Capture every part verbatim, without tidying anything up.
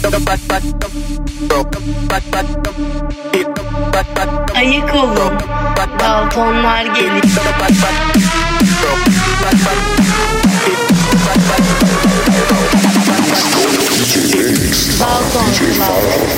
Ayık olun, balkonlar geliyor. Balkonlar.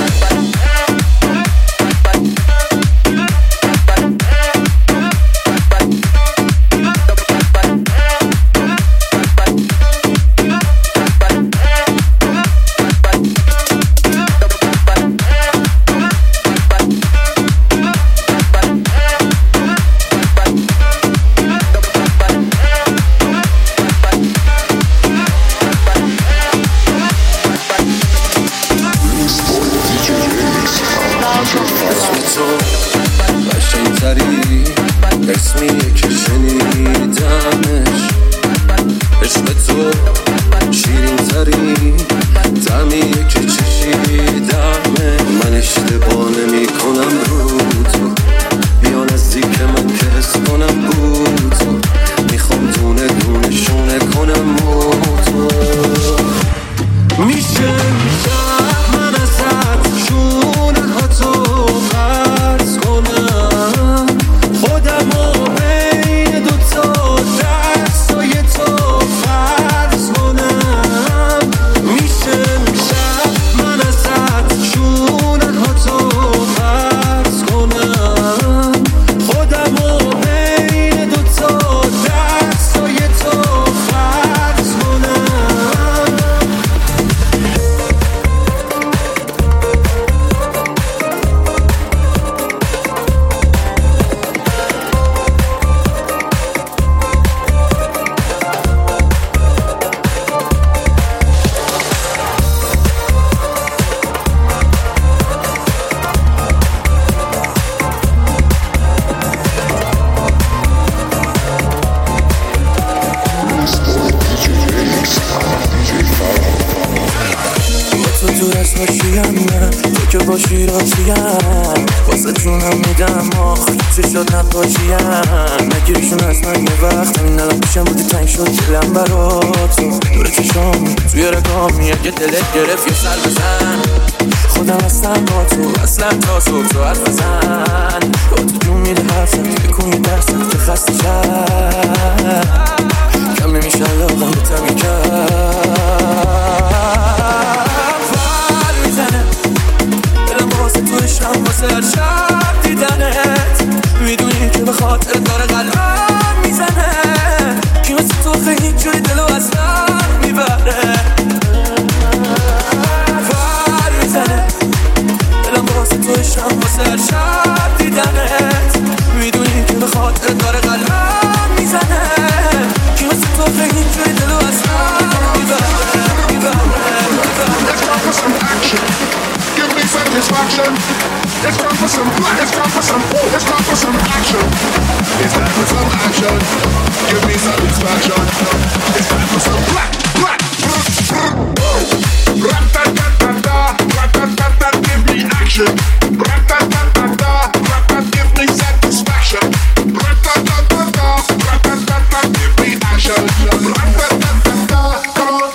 اسمیه که شنیدمش عشق تو شیرین ترین طعمیه که چشیدمه من اشتباه نمی کنم رو تو بیا نزدیک من که حس کنم بود تو میخوام دونه دونه شونه کنم موتو میشه میشه من ازت شونه ها تو قرض کنم خودمو بین دوتا دستای تو فرض کنم میشه میشه من ازت شونه ها تو فرض کنم خودمو بین دوتا دستای تو فرض کنم تو که باشی راضیم واسه جونم میدم آخ چشات نقاشیم نگیریشون از من یه وقت همین الان پیشم بودی تنگ شد دلم براتون دور چشام توی رگام اگه دلت گرفت یه سر بزن خودم هستم با تو اصلا تا صبح تو حرف بزن با تو جون میده حرفت بکن یه درست که خسته شد کم نمیشه یادم به تمی کرد تو عشقم واسه هر شب دیدنت میدونی که به خاطر داره قلبم میزنه کی مثل تو خیلی جوری دلو از من میبره ور میزنه دلم واسه تو عشقم واسه هر شب دیدنت میدونی که به خاطر داره قلبم میزنه کی مثل تو خیلی جوری دلو از من میبره Let's go for some action. Give me satisfaction. It's time for some black. It's time for some. It's time for some action. It's time for some action. Give me satisfaction. It's time for some black, black. Rat-ta-ta-ta-ta, rat-ta-ta-ta. Give me action. Rat-ta-ta-ta-ta, rat-ta. Give me satisfaction. Rat-ta-ta-ta-ta, rat-ta-ta-ta. Give me action. Rat-ta-ta-ta-ta. Come on.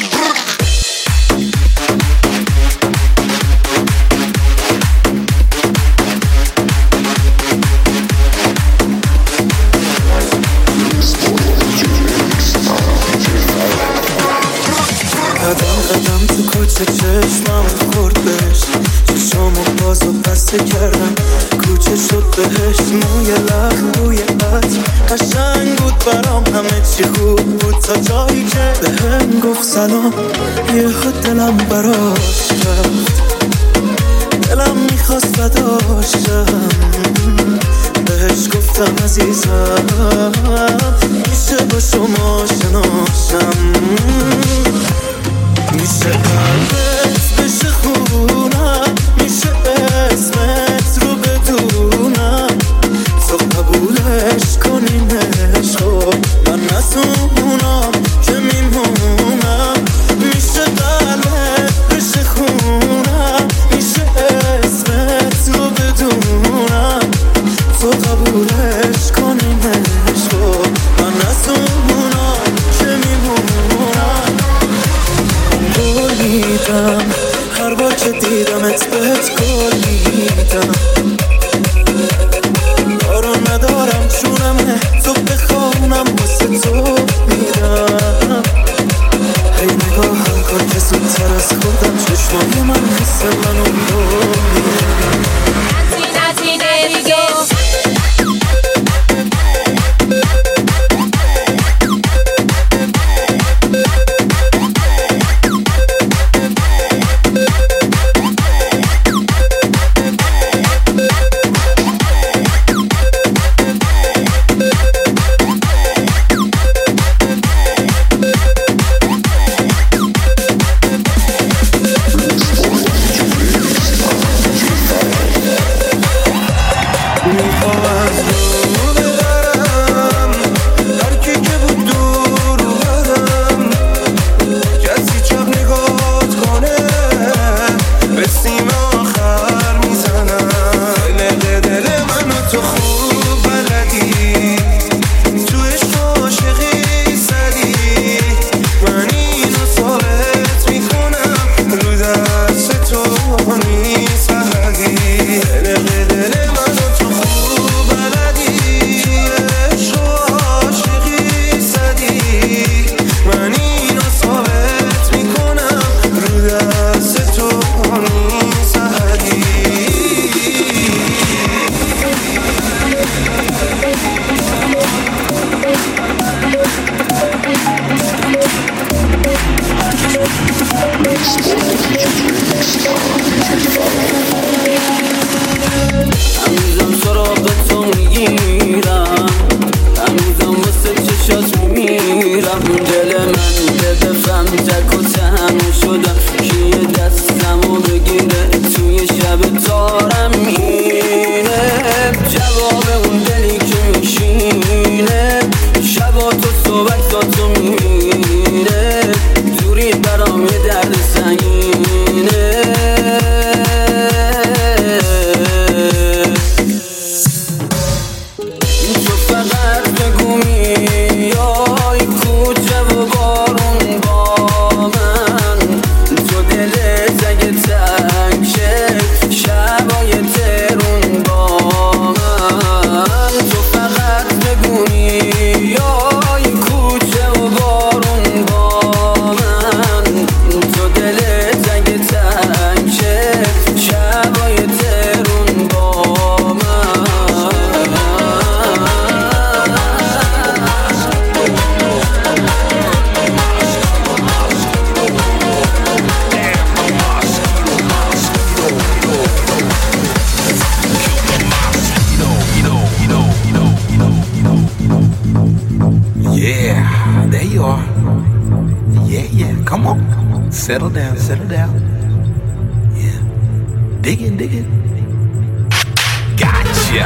قدم قدم تو کوچه چشمم خورد بهش چشمو باز و بسته کردم کوچه شد بهش موی لب روی عطر قشنگ بود برام همه چی خوب بود تا جایی که بهم گفت سلام یه خود دلم براش رفت دلم میخواست بداشتم بهش گفتم عزیزم میشه با شما شناشم میشه قلبت بشه خونم میشه اسمت رو بدونم تو قبولش کنینش خب من نسونم که میمونم میشه قلبت بشه خونم میشه اسمت رو بدونم تو قبولش کنینش خب من نسونم که میمونم قول میدم هر بار که دیدمت بهت گل میدم دارو ندارم چونمه تو بخوانم واسه تو میدم هی نگاهم کن که زودتر از خودم چشمای من مثل منو رو میدم نتی نتی نمیگو Settle down, settle down. Yeah. Dig in, dig in. Gotcha.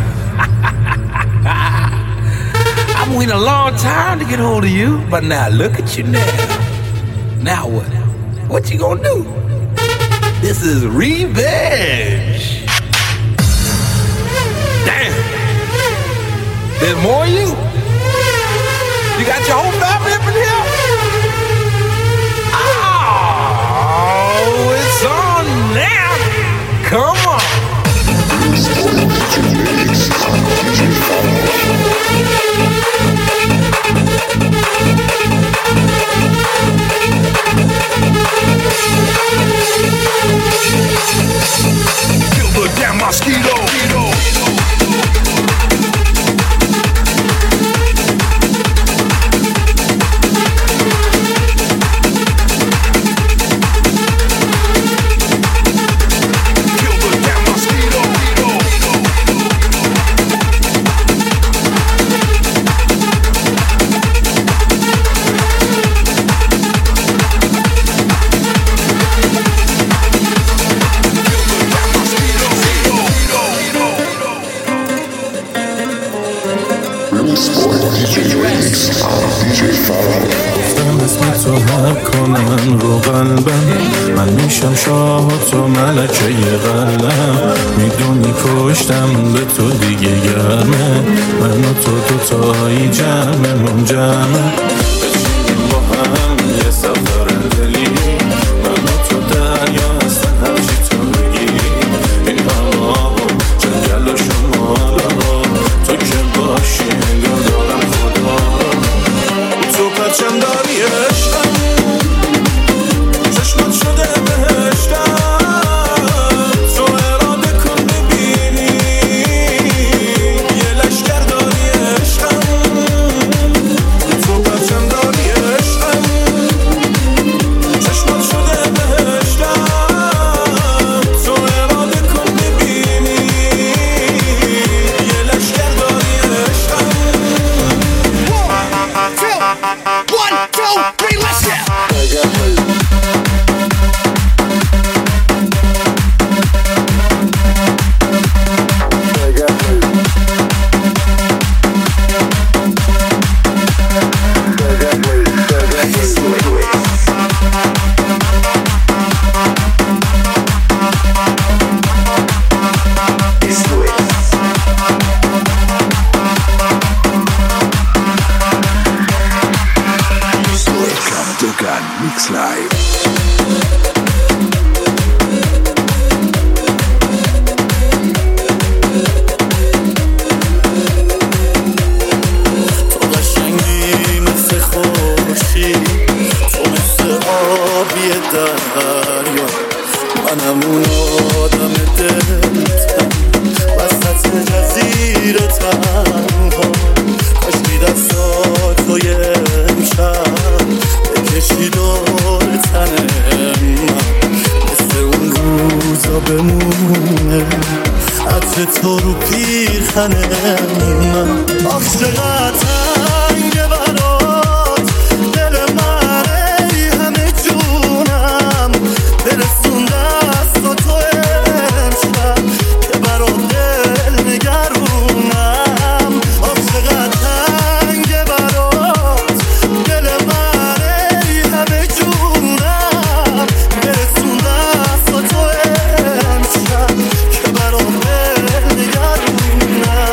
I've been waiting a long time to get hold of you, but now look at you now. Now what? What you gonna do? This is revenge. Damn. There's more of you? You got your whole family up in here? It's on now. Come on. Kill the damn mosquito. گفتم اسم تو حق کنن رو قلبم من میشم شاه تو ملکه قلم میدونی پشتم به تو دیگه گرمه من و تو دوتایی جمعه من جمعه بشینیم با هم یه سفر دلی من و تو در دریا منم اون آدم دلتم وسط جزیره تنها کاشکی دستاتو یه امشب بکشی دور تن من مثل اون روزا بمونه عطر تو رو پیرهن من آخ چقدر تنگه برات دل من ای همه جونم برسون دستا تو امشب که برات دل نگرونم آخ چقدر تنگه برات دل من ای همه جونم برسون دستا تو امشب که برات دل نگرونم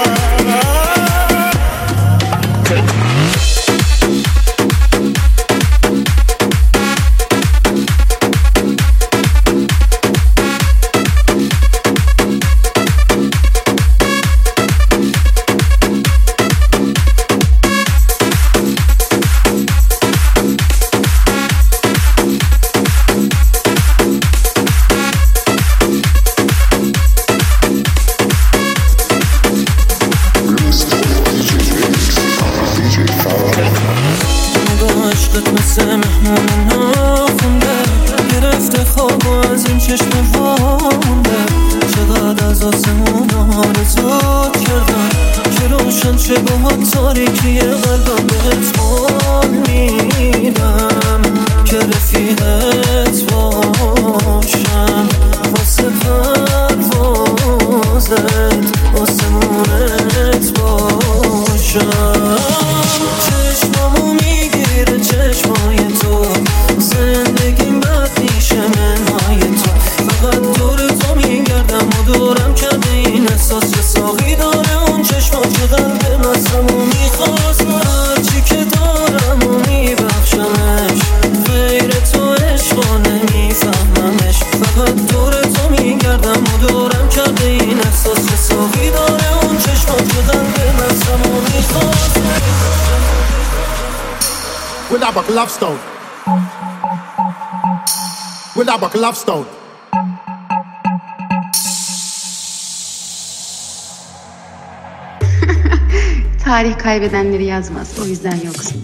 Love stone. With that buckle love stone. Tarih kaybedenleri yazmaz. O yüzden yoksunuz.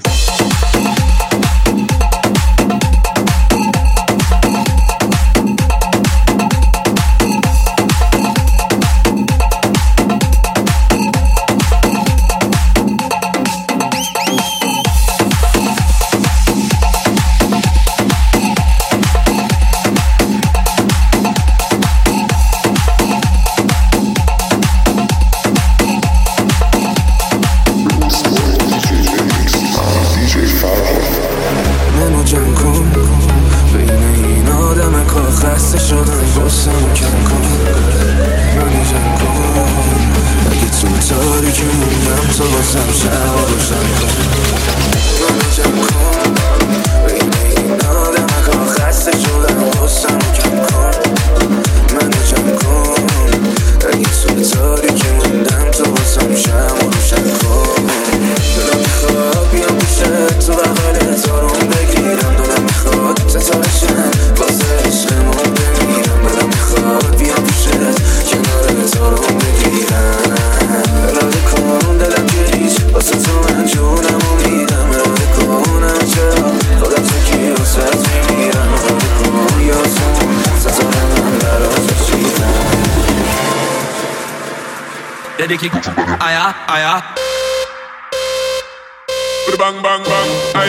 Aya, aya. Bang, bang, bang, ay.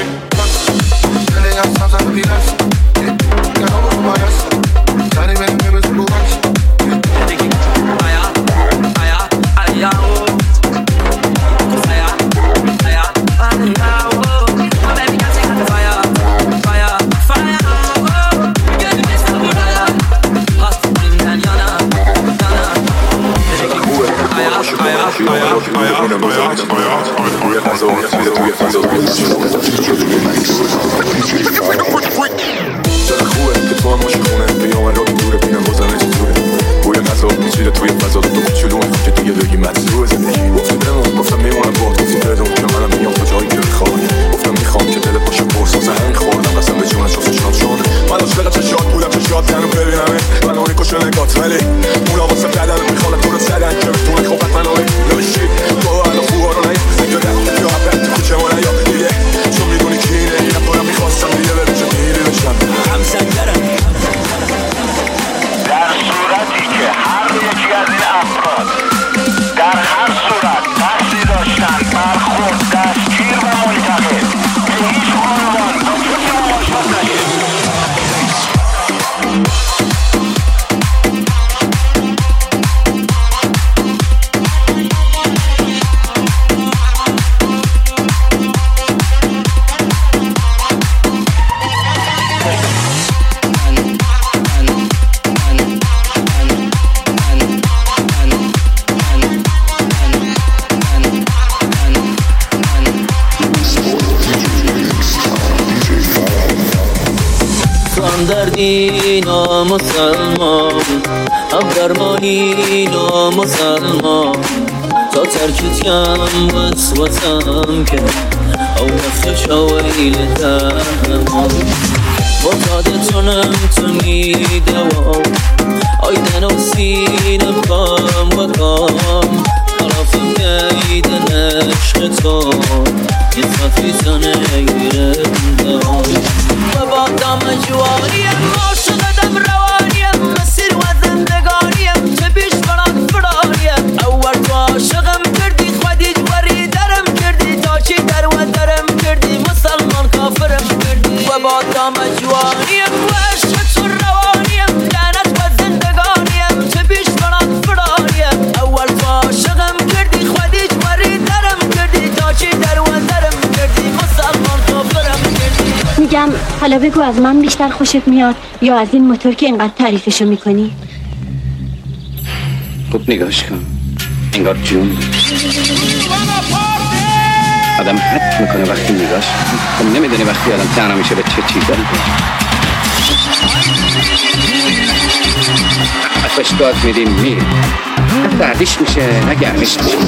چقدر شاد بودم چه خوشه نگات ولی اونا واسه بدن میخوانه تو رو زدن که بتونه خوبت من آره نمیشی تو الان خوبا رو نهی اگه ده یا حبت تو کوچه ما نیا دیگه چون میدونی کی اینه اینم دارم میخواستم دیگه به روچه دیری بشم هم سنگرم در صورتی که هر یکی از این افراد در هر صورت قصدی داشتن برخورد دستگیر و منتقل به هیچ عنوان با کسی مماشات نشید دردی نامسلمان هم درمانی نامسلمان تا ترکتیم وسوسم که او نفش اویل درمان با تادتونم تو میدوام آیدن و سینه بام و کام خلافم گیدن عشق تو یه صفی تنه گیرم دوام و با دام جوانیم عاشقدم روانیم مسیر و زندگانیم چه بیش برام فرانیم اول تو عاشقم کردی خودی جوری درم کردی تا چی در و درم کردی مسلمان کافرم کردی و با دام جوانیم و عشق تو روانیم لعنت و زندگانیم چه بیش برام فرانیم اول تو عاشقم کردی خودی جوری درم کردی تا چی در و درم کردی مسلمان کافرم کردی میگم حالا بگو از من بیشتر خوشت میاد یا از این موتور که اینقدر تعریفشو میکنی؟ خوب نگاش کن انگار جون آدم حد میکنه وقتی نگاش خب نمیدونی وقتی آدم تنها میشه به چه چیز داری بهش داد میدیم میری نه دردیش میشه نه گرمیش میشه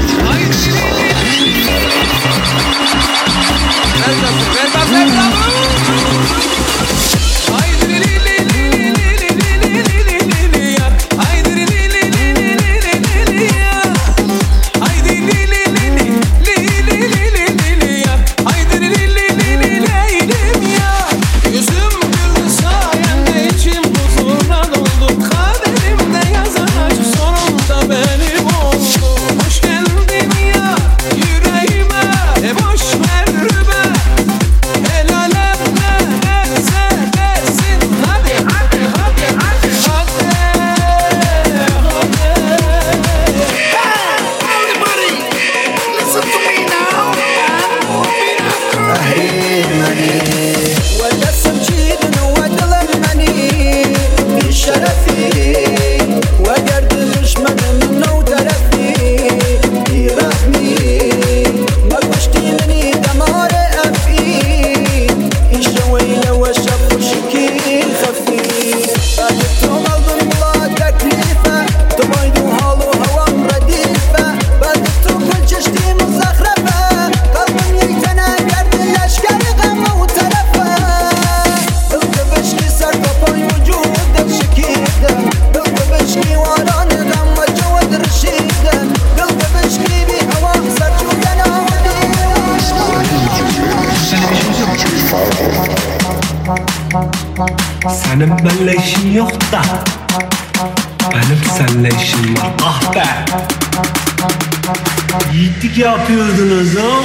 Senin benimle işin yok da benim seninle işim var. Ah be! Yiğitlik yapıyordunuz ha?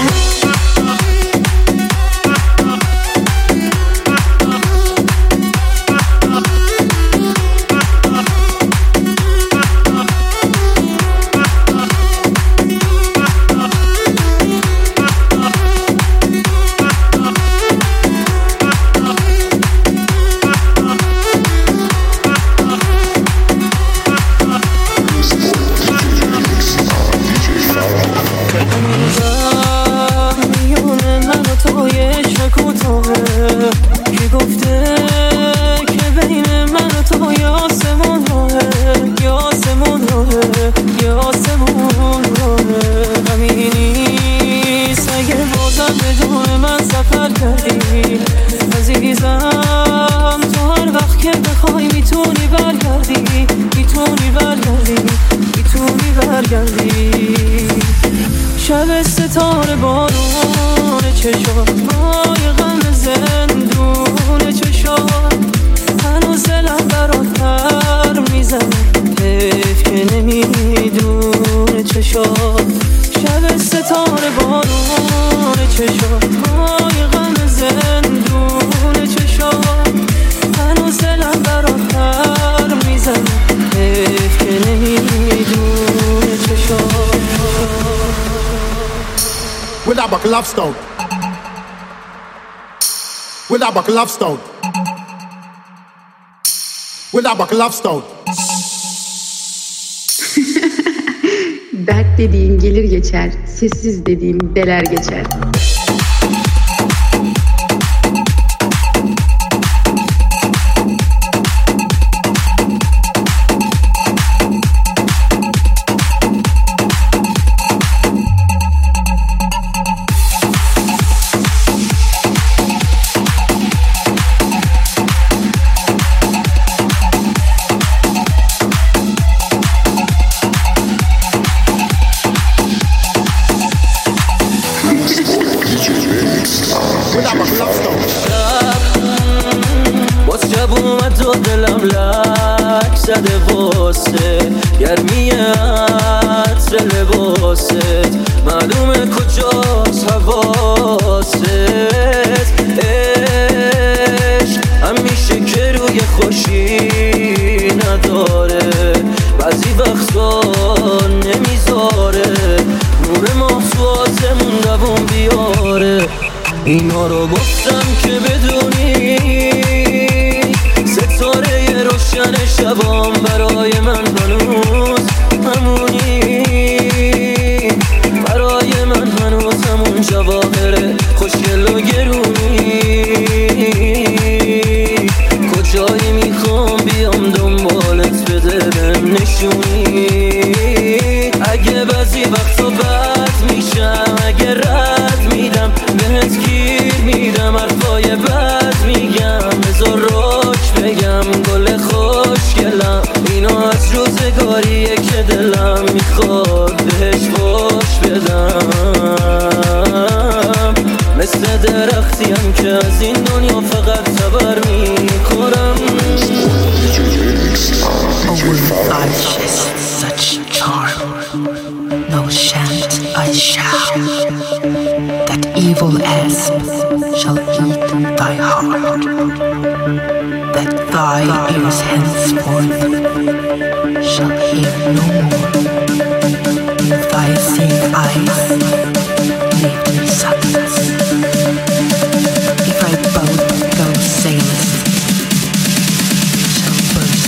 وای میتونی برگردی، میتونی برگردی، میتونی برگردی. شب ستاره بارون چشات، مای غم زندون چشات، هنوز دلم برات پر میزنه، حیف که نمیدونه چشات. شب ستاره بارون چشات، مای غم زندون چشات، هنوز دلم برات پر میزنه، حیف که نمیدونه چشات. With that buckle of stone. With that buckle of stone. With that buckle of stone. Dert dediğin gelir geçer, sessiz dediğin deler geçer. دلم لک زده واسه گرمی عطر لباست، معلومه کجاست حواست. عشق همیشه که روی خوشی نداره، بعضی وقتا نمیذاره نور ماه تو آسمون دوام بیاره. اینا رو گفتم که بدونی ستاره روشن شبام برای من هنوز همونی، برای من هنوز همون جواهر خوشگل و گرونی. کجایی میخوام بیام دنبالت بده بهم نشونی. اگه بعضی وقتا بد میشم، اگه رد میدم بهت گیر میدم، حرفای بد میگم بذار روش بگم گل خوشگلم. اینا از روزگاریه که دلم میخواد بهش خوش بدم، مثل درختیم که از این دنیا فقط خبر میخورم. Oh, with arches such charm, no shant I shall, that evil asp shall eat thy heart, that thy ears henceforth shall hear no more, in thy seeing eyes lived in silence. If I both go sailors shall burst.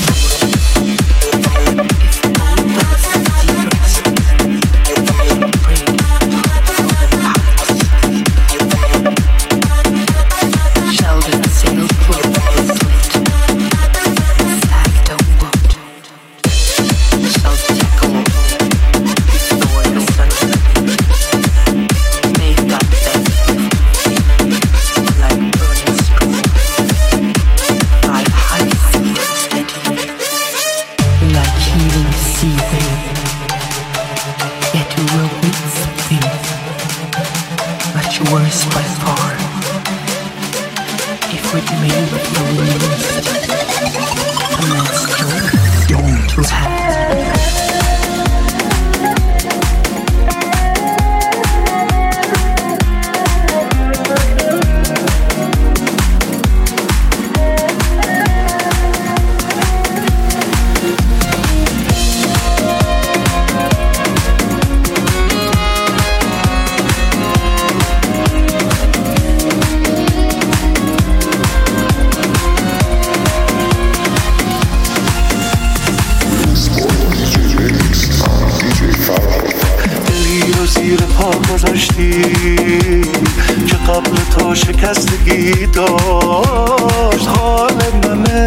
که قبل تو شکستگی داشت، حال من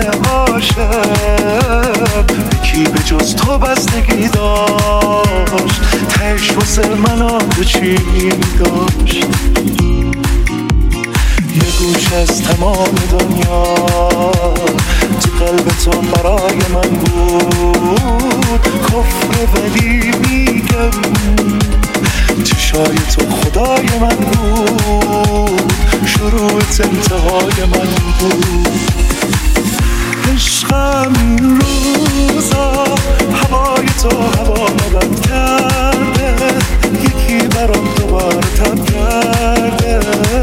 عاشق یکی به جز تو بستگی داشت، تش واسه من آب چی داشت. یه گوش از تمام دنیا تو قلب تو برای من بود کفر ولی میگم چشای تو خدای من بود شروعت انتهای من بود عشقم این روزا هوای تو هوا بد کرده یکی برام دوباره تب کرده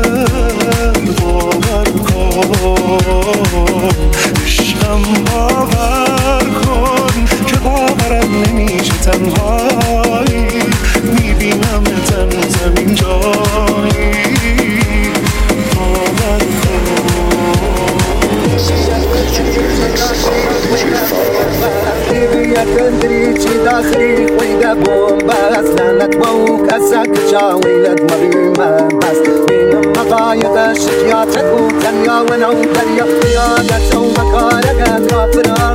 باور کن عشقم باور کن که باورم نمیشه تنهایی میبینم تنوزم اینجایی باور تدري شي داخلي ويدا بوم بس لانك بوك اساك جاويلد مريمة بس من مقايد الشجيات تكون تنيا ونو تنيا يا دسو مكارك كافران